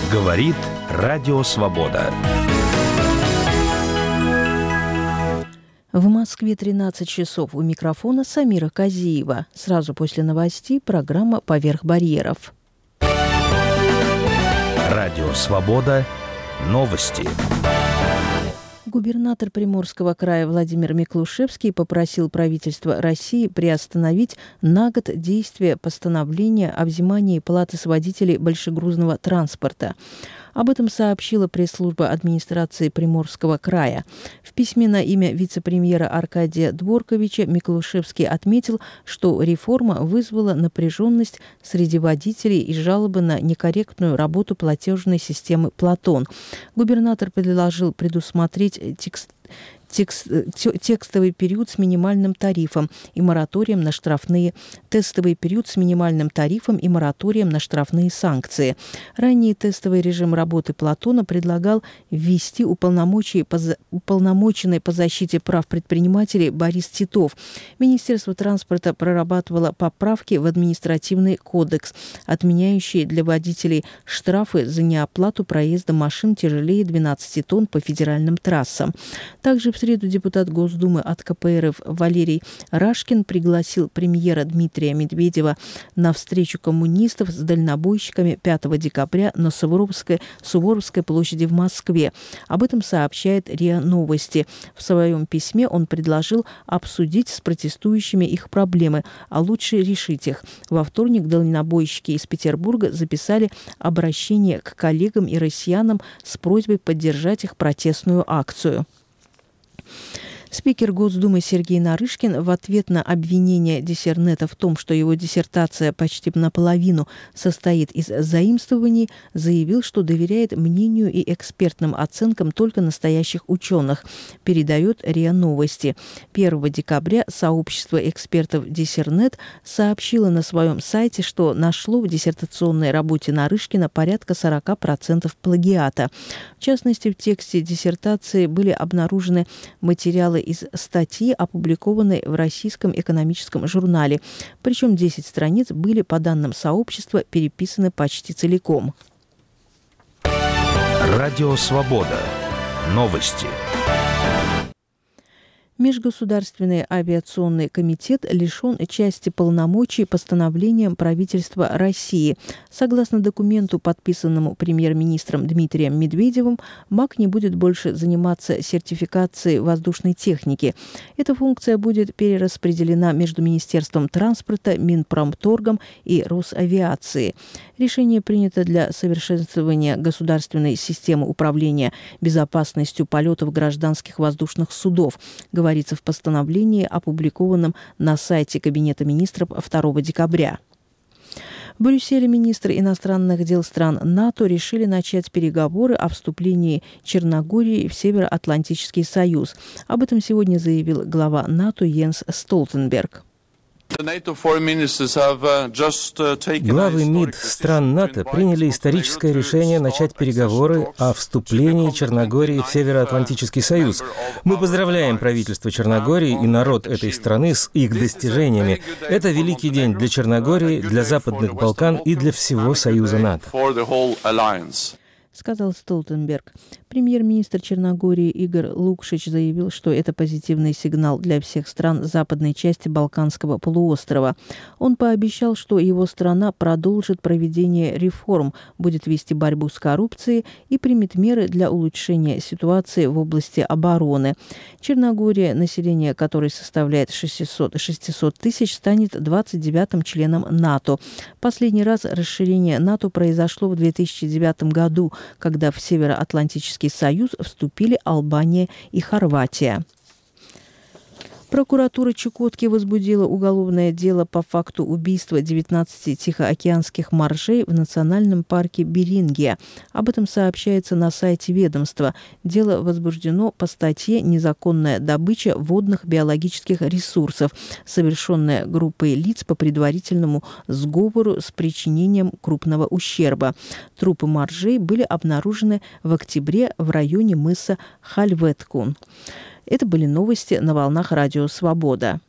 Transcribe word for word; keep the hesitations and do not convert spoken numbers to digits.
Говорит Радио Свобода. В Москве тринадцать часов. У микрофона Самира Казиева. Сразу после новостей программа «Поверх барьеров». Радио Свобода. Новости. Губернатор Приморского края Владимир Миклушевский попросил правительство России приостановить на год действие постановления о взимании платы с водителей большегрузного транспорта. Об этом сообщила пресс-служба администрации Приморского края. В письме на имя вице-премьера Аркадия Дворковича Миклушевский отметил, что реформа вызвала напряженность среди водителей и жалобы на некорректную работу платежной системы «Платон». Губернатор предложил предусмотреть текст Текст, текстовый период с минимальным тарифом и мораторием на штрафные, тестовый период с минимальным тарифом и мораторием на штрафные санкции. Ранее тестовый режим работы Платона предлагал ввести уполномоченный по, уполномоченный по защите прав предпринимателей Борис Титов. Министерство транспорта прорабатывало поправки в административный кодекс, отменяющие для водителей штрафы за неоплату проезда машин тяжелее двенадцати тонн по федеральным трассам. Также в В среду депутат Госдумы от ка пэ эр эф Валерий Рашкин пригласил премьера Дмитрия Медведева на встречу коммунистов с дальнобойщиками пятого декабря на Суворовской, Суворовской площади в Москве. Об этом сообщает РИА Новости. В своем письме он предложил обсудить с протестующими их проблемы, а лучше решить их. Во вторник дальнобойщики из Петербурга записали обращение к коллегам и россиянам с просьбой поддержать их протестную акцию. Спикер Госдумы Сергей Нарышкин в ответ на обвинение Диссернета в том, что его диссертация почти наполовину состоит из заимствований, заявил, что доверяет мнению и экспертным оценкам только настоящих ученых, передает РИА Новости. первого декабря сообщество экспертов Диссернет сообщило на своем сайте, что нашло в диссертационной работе Нарышкина порядка сорок процентов плагиата. В частности, в тексте диссертации были обнаружены материалы из статьи, опубликованной в Российском экономическом журнале. Причем десять страниц были, по данным сообщества, переписаны почти целиком. Радио Свобода. Новости. Межгосударственный авиационный комитет лишен части полномочий постановлением правительства России. Согласно документу, подписанному премьер-министром Дмитрием Медведевым, МАК не будет больше заниматься сертификацией воздушной техники. Эта функция будет перераспределена между Министерством транспорта, Минпромторгом и Росавиацией. Решение принято для совершенствования государственной системы управления безопасностью полетов гражданских воздушных судов, говорится в постановлении, опубликованном на сайте Кабинета министров второго декабря. В Брюсселе министры иностранных дел стран НАТО решили начать переговоры о вступлении Черногории в Североатлантический союз. Об этом сегодня заявил глава НАТО Йенс Столтенберг. Главы МИД стран НАТО приняли историческое решение начать переговоры о вступлении Черногории в Североатлантический союз. Мы поздравляем правительство Черногории и народ этой страны с их достижениями. Это великий день для Черногории, для Западных Балкан и для всего Союза НАТО, сказал Столтенберг. Премьер-министр Черногории Игорь Лукшич заявил, что это позитивный сигнал для всех стран западной части Балканского полуострова. Он пообещал, что его страна продолжит проведение реформ, будет вести борьбу с коррупцией и примет меры для улучшения ситуации в области обороны. Черногория, население которой составляет шестьсот тысяч, станет двадцать девятым членом НАТО. Последний раз расширение НАТО произошло в две тысячи девятом году, когда в Североатлантический союз вступили Албания и Хорватия. Прокуратура Чукотки возбудила уголовное дело по факту убийства девятнадцати тихоокеанских моржей в национальном парке Берингия. Об этом сообщается на сайте ведомства. Дело возбуждено по статье «Незаконная добыча водных биологических ресурсов», совершенная группой лиц по предварительному сговору с причинением крупного ущерба. Трупы моржей были обнаружены в октябре в районе мыса Хальветкун. Это были новости на волнах Радио Свобода.